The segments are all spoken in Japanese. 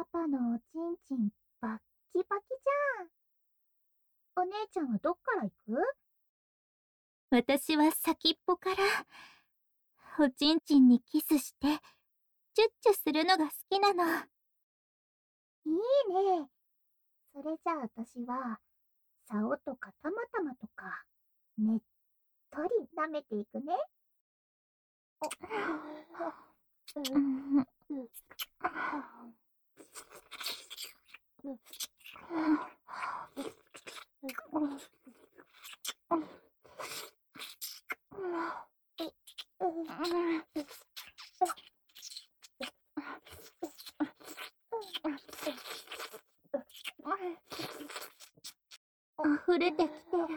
パパのおちんちんバッキバキじゃん。お姉ちゃんはどっから行く？ 私は先っぽからおちんちんにキスしてチュッチュするのが好きなの。 いいね。それじゃあ私は、竿とかたまたまとか、ねっとり舐めていくね。 溢れてきてる。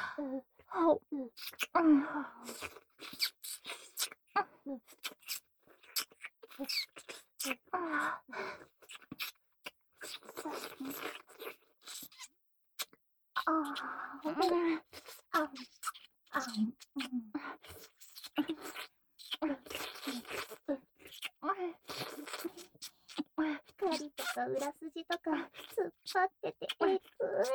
光とか裏筋とか突っ張っててえぐい。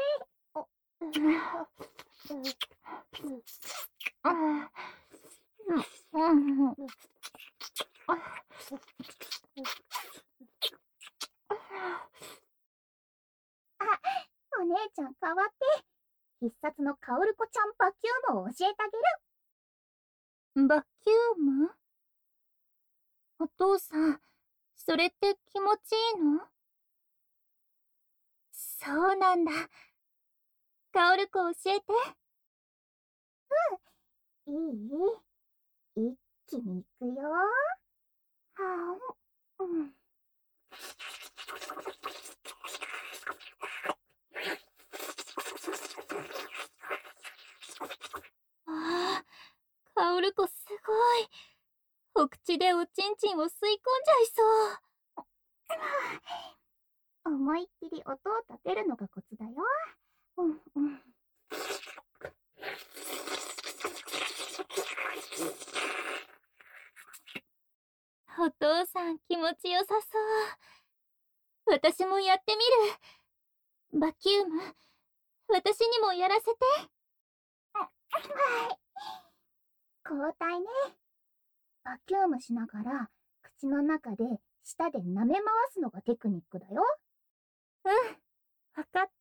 お姉ちゃん代わって。必殺のカオルコちゃんバキュームを教えてあげる。 バキューム？お父さん、それって気持ちいいの？そうなんだ。カオルコ教えて。 いい？一気にいくよ。 カオルコすごい。お口でおちんちんを吸い込んじゃいそう。 思いっきり音を立てるのがコツだよ。 お父さん気持ちよさそう。私もやってみる。バキューム、私にもやらせて。 交代ね。バキュームしながら口の中で舌で舐め回すのがテクニックだよ。 わかった。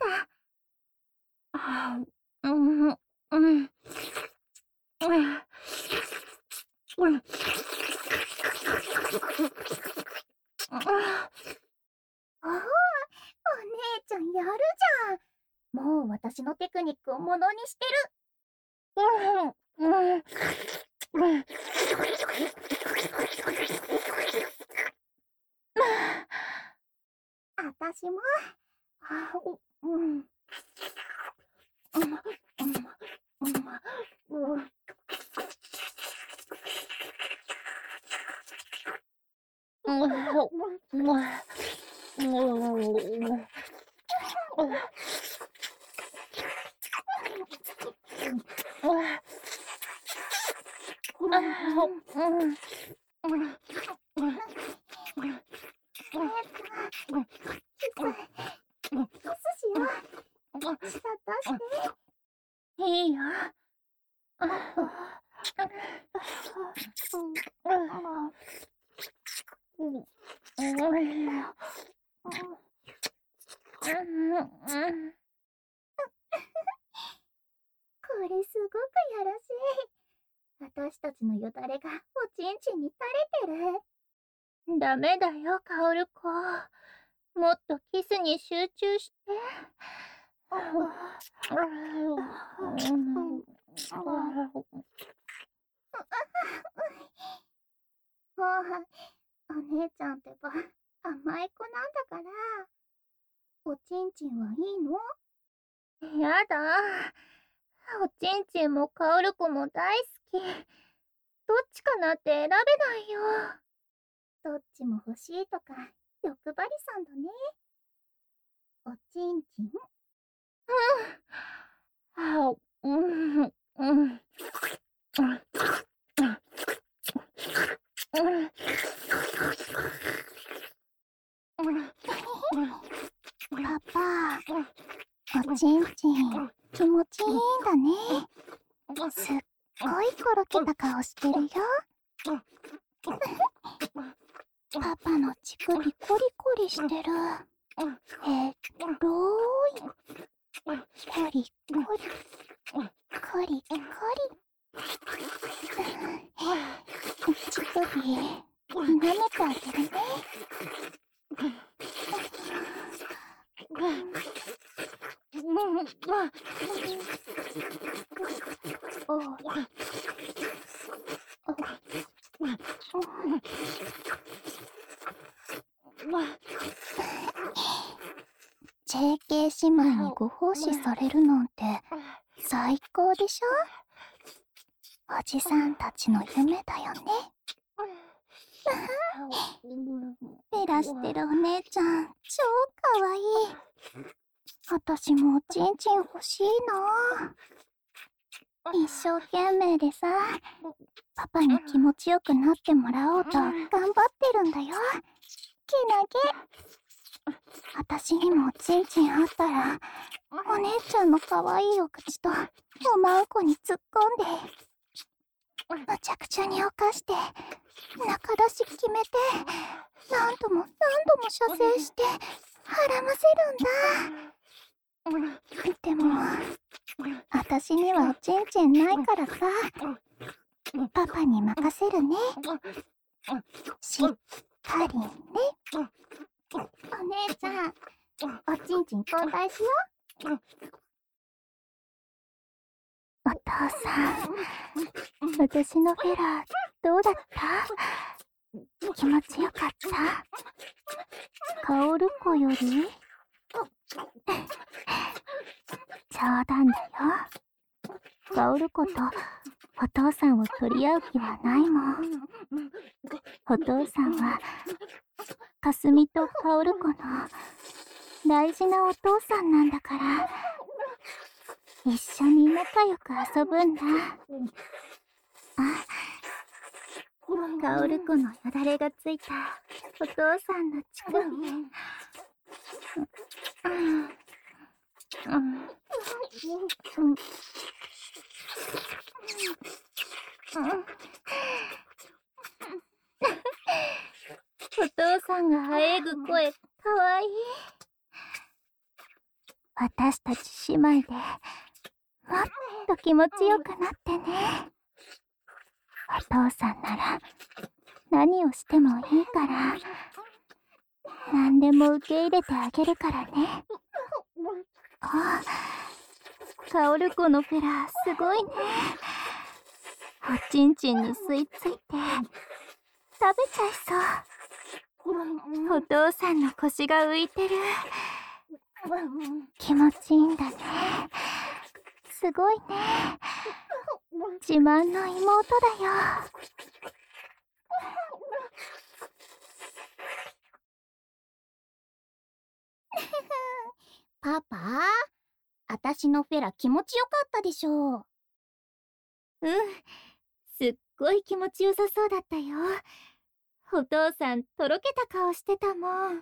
お姉ちゃんやるじゃん。もう私のテクニックをものにしてる。私も。キスしよう。舌出して。 いいよ。 これすごくやらしい。私たちのよだれがおちんちんに垂れてる。 ダメだよ、カオルコ。もっとキスに集中して。 もう、お姉ちゃんってば甘い子なんだから。おちんちんはいいの？ やだ。おちんちんもカオルコも大好き。どっちかなって選べないよ。 どっちも欲しいとか欲張りさんだね。おちんちん。 ちんちん、気持ちいいんだね。すっごいコロけた顔してるよ。パパの乳首コリコリしてる。ろーい。コリコリ。コリコリ。乳首、舐めてあげるね。JK 姉妹にご奉仕されるなんて最高でしょ。おじさんたちの夢だよね。ペラしてるお姉ちゃん超かわいい。私もおちんちん欲しいな。一生懸命でさ、パパに気持ちよくなってもらおうと頑張ってるんだよ。けなげ。私にもおちんちんあったら、お姉ちゃんの可愛いお口とおまんこに突っ込んで、むちゃくちゃに犯して、中出し決めて、何度も射精して孕ませるんだ。でも私にはおちんちんないからさ、パパに任せるね。しっかりね。お姉ちゃん、おちんちん交代しよう。お父さん、私のフェラどうだった？気持ちよかった？カオル子より？冗談だよ。カオル子とお父さんを取り合う気はないもん。お父さんはかすみとカオル子の大事なお父さんなんだから、一緒に仲良く遊ぶんだ。あ、カオル子のよだれがついたお父さんの乳首。お父さんがあえぐ声、かわいい。私たち姉妹でもっと気持ちよくなってね。お父さんなら何をしてもいいから、何でも受け入れてあげるからね。あ、カオル子のフェラすごいね。おちんちんに吸い付いて食べちゃいそう。お父さんの腰が浮いてる。気持ちいいんだね。すごいね。自慢の妹だよ。パパ、あたしのフェラ気持ちよかったでしょう。うん、すっごい気持ちよさそうだったよ。お父さんとろけた顔してたもん。やっ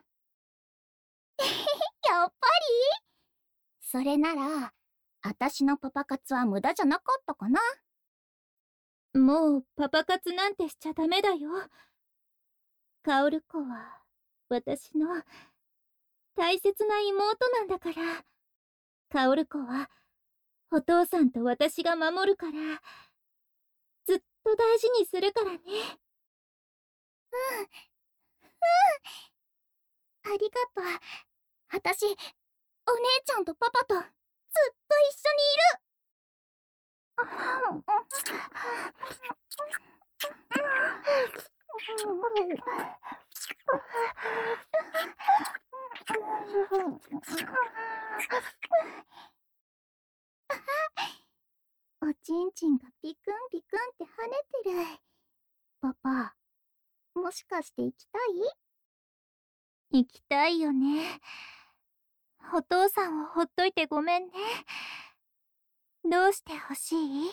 ぱり？それならあたしのパパ活は無駄じゃなかったかな。もうパパ活なんてしちゃダメだよ。カオル子は私の大切な妹なんだから。カオル子はお父さんと私が守るから、ずっと大事にするからね。ありがとう。あたし、お姉ちゃんとパパとずっと一緒にいる。おちんちんがピクンピクンって跳ねてる。パパ、もしかして行きたい？行きたいよね。お父さんをほっといてごめんね。どうしてほしい？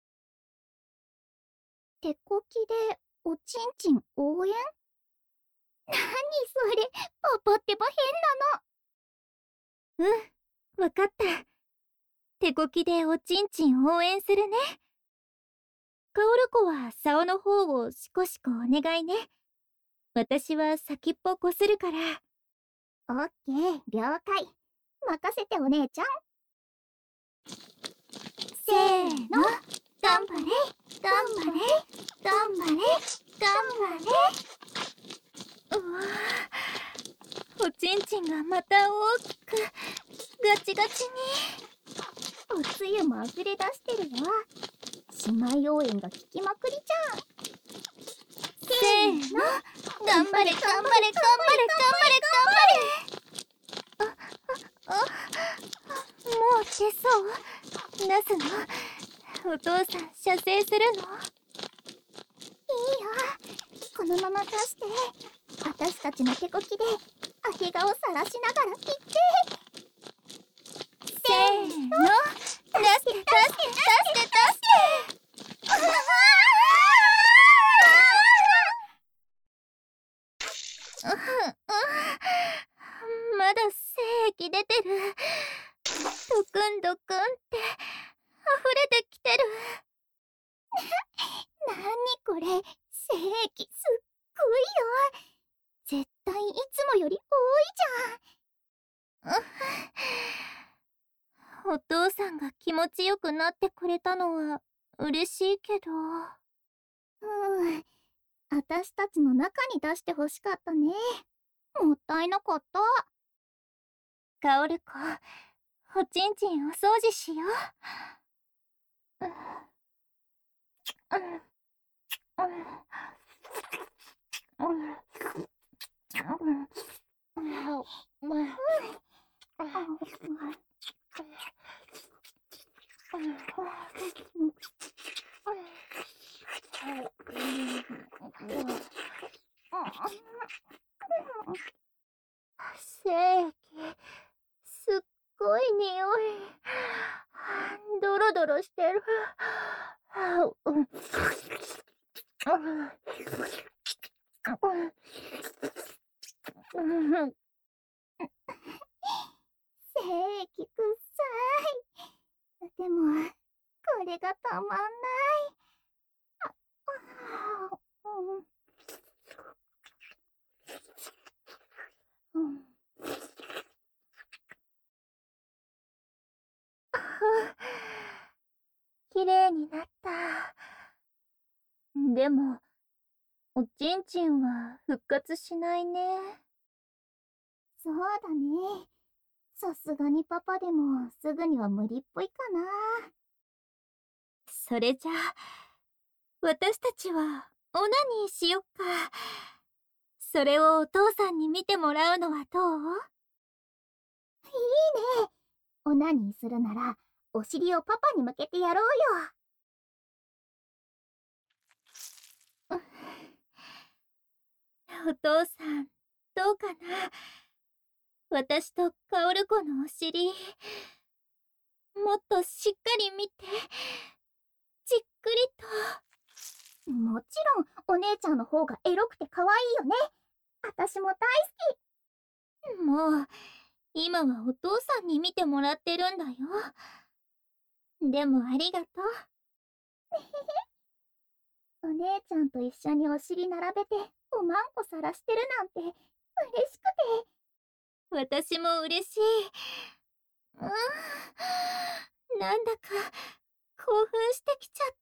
手こきでおちんちん応援？なにそれ、パパってば変なの。うん、わかった。 手こきでおちんちん応援するね。カオル子は竿の方をシコシコお願いね。私は先っぽこするから。 オッケー、了解。任せてお姉ちゃん。せーの、頑張れ、頑張れ、頑張れ、頑張れ。 うわぁ、おちんちんがまた大きくガチガチに。 おつゆも溢れ出してるよ。姉妹応援が効きまくりじゃん。 せーの、頑張れ頑張れ頑張れ頑張れ頑張れ。もう出そう。ナスのお父さん射精するの？ いいよ。このまま出して、私たちの手こきでアヘ顔さらしながら切って。 せーの、出して出して出して出してまだ精液出てる。ドクンドクンって溢れてきてる。 なにこれ、精液すっごいよ。絶対いつもより多いじゃん。お父さんが気持ちよくなってくれたのは嬉しいけど。 私たちの中に出してほしかったね。もったいなかった。 カオル子、おちんちんお掃除しよう。精液、すっごい匂い。ドロドロしてる。 精液くっさい。でも、これがたまんない。 きれいになった。でも、おちんちんは復活しないね。 そうだね。さすがにパパでもすぐには無理っぽいかな。 それじゃあ、私たちはオナニーしよっか。それをお父さんに見てもらうのはどう？ いいね。オナニーするなら、お尻をパパに向けてやろうよ。 お父さん、どうかな。私とカオル子のお尻、もっとしっかり見て、じっくりと。もちろん、お姉ちゃんの方がエロくて可愛いよね。私も大好き。もう、今はお父さんに見てもらってるんだよ。でもありがとう。 お姉ちゃんと一緒にお尻並べておまんこさらしてるなんて嬉しくて。 私も嬉しい。なんだか興奮してきちゃった。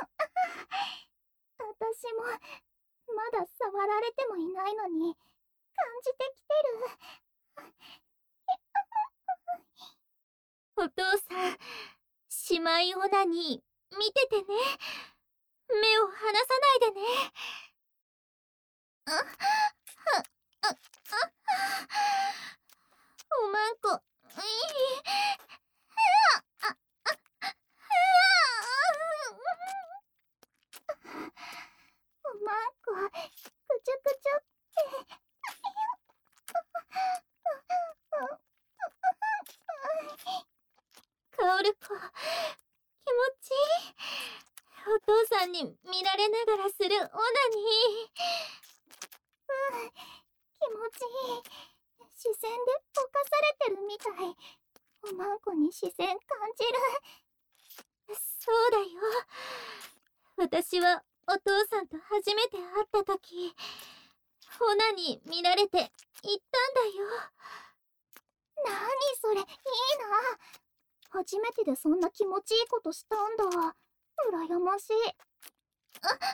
私もまだ触られてもいないのに感じてきてる。 お父さん、姉妹オナニー見ててね。目を離さないでね。おまんこ、 おまんこ、くちゅくちゅって。 カオル子、気持ちいい。お父さんに見られながらするオナニー。 気持ちいい。視線でぼかされてるみたい。 おまんこに視線感じる。 そうだよ。私はお父さんと初めて会った時、オナに見られて言ったんだよ。 なにそれ、いいな。初めてでそんな気持ちいいことしたんだ。羨ましい。 カオル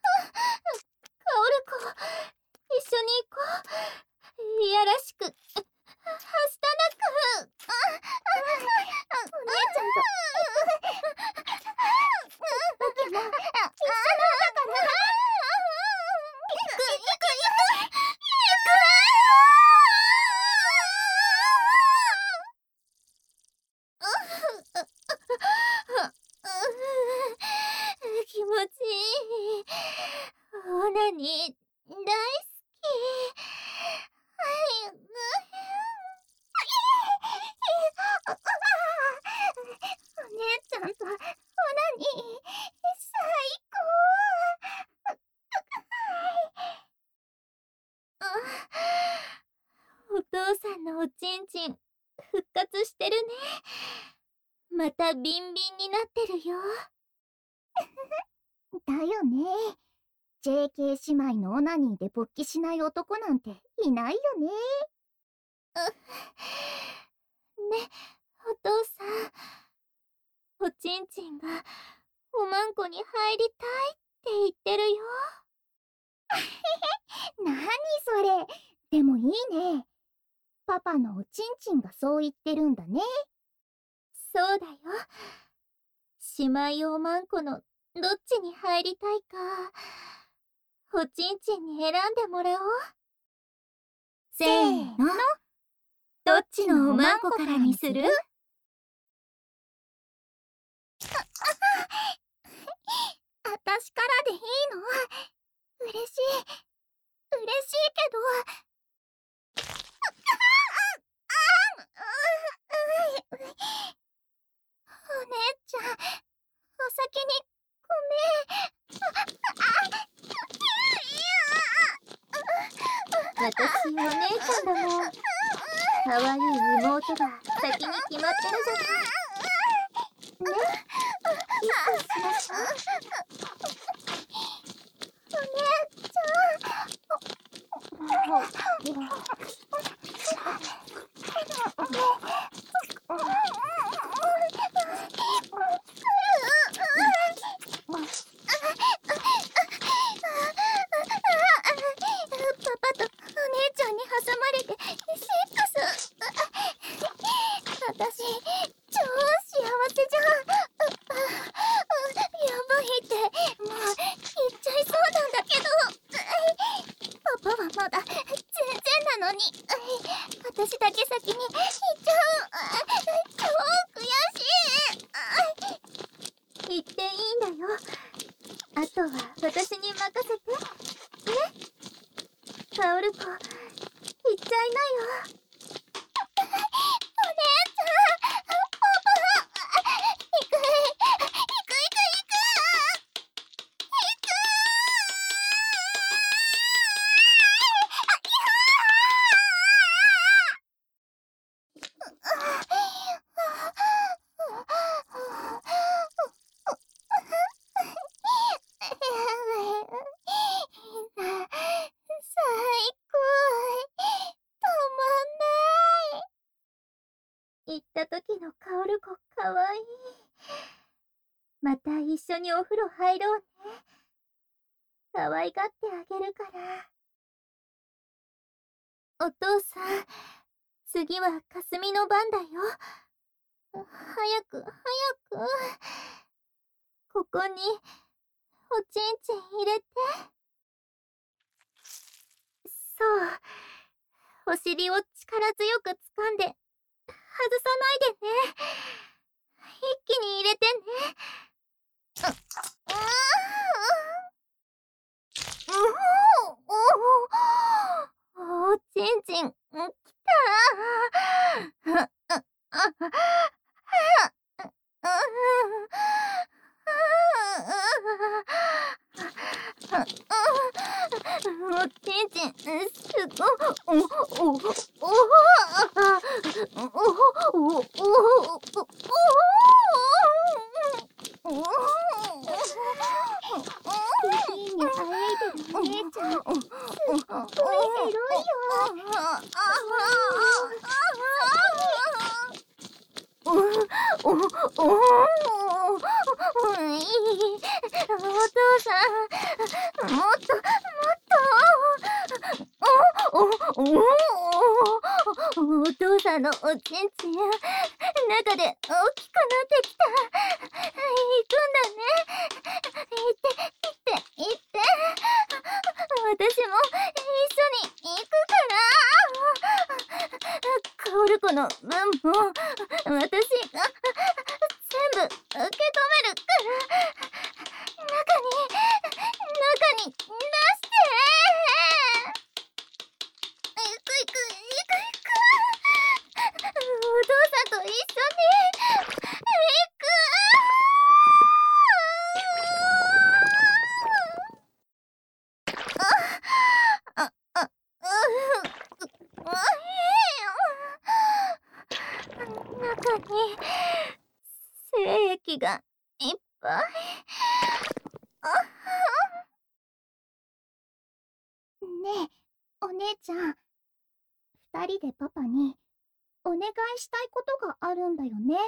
子、一緒に行こう。いやらしく、はしたなく。 お姉ちゃんと時も一緒なんだから。 気持ちいい。オナニー大好き。 お姉ちゃんとオナニー最高。 お父さんのおちんちん復活してるね。またビンビンになってるよ。 だよね。JK 姉妹のオナニーで勃起しない男なんていないよね。 ね、お父さん。おちんちんがおまんこに入りたいって言ってるよ。 なにそれ。でもいいね。パパのおちんちんがそう言ってるんだね。 そうだよ。姉妹おまんこのどっちに入りたいか、おちんちんに選んでもらおう。 せーの。 どっちのおまんこからにする？ あたしからでいいの？嬉しい。嬉しいけど。お姉ちゃん、お先にごめん。 私お姉ちゃんだもん。可愛い妹が先に決まってるじゃない。ね、キスしましょう。 お姉ちパパとお姉ちゃんに挟まれてセックス。私超幸せじゃん。やばいってもう言っちゃいそうなんだけど。パパはまだ全然なのに私だけ先に行っちゃう。超悔しい。 言っていいんだよ。あとは私に任せてね。カオル子、行っちゃいなよ。 お姉ちゃん、パパ、行く。最高。たまんない。 行った時のカオル子かわいい。また一緒にお風呂入ろうね。可愛がってあげるから。お父さん、次はかすみの番だよ。早く。ここにおちんちん入れて。そう、お尻を力強く掴んで外さないでね。一気に入れてね。おちんちん、きた。 ちんちん、すごい。 にあえいでるお姉ちゃん、すっごいエロいよ。 お父さん、もっとお父さんのおちんちん、中で大きくなってきた。行くんだね。行って。私も一緒に行くから。カオル子の分も私が全部受け止めるから。中に出して。行く。お父さんと一緒に行く。中に精液がいっぱい。 ねえ、お姉ちゃん、二人でパパにお願いしたいことがあるんだよね。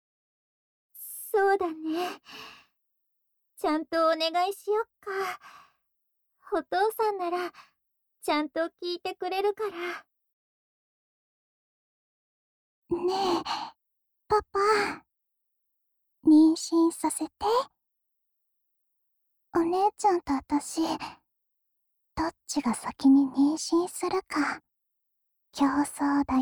そうだね。ちゃんとお願いしよっか。お父さんならちゃんと聞いてくれるから。 ねえ、パパ、妊娠させて。お姉ちゃんと私、どっちが先に妊娠するか、競争だよ。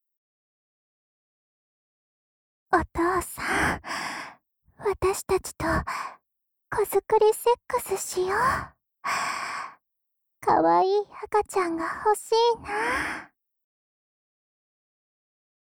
お父さん、私たちと子作りセックスしよう。かわいい赤ちゃんが欲しいな。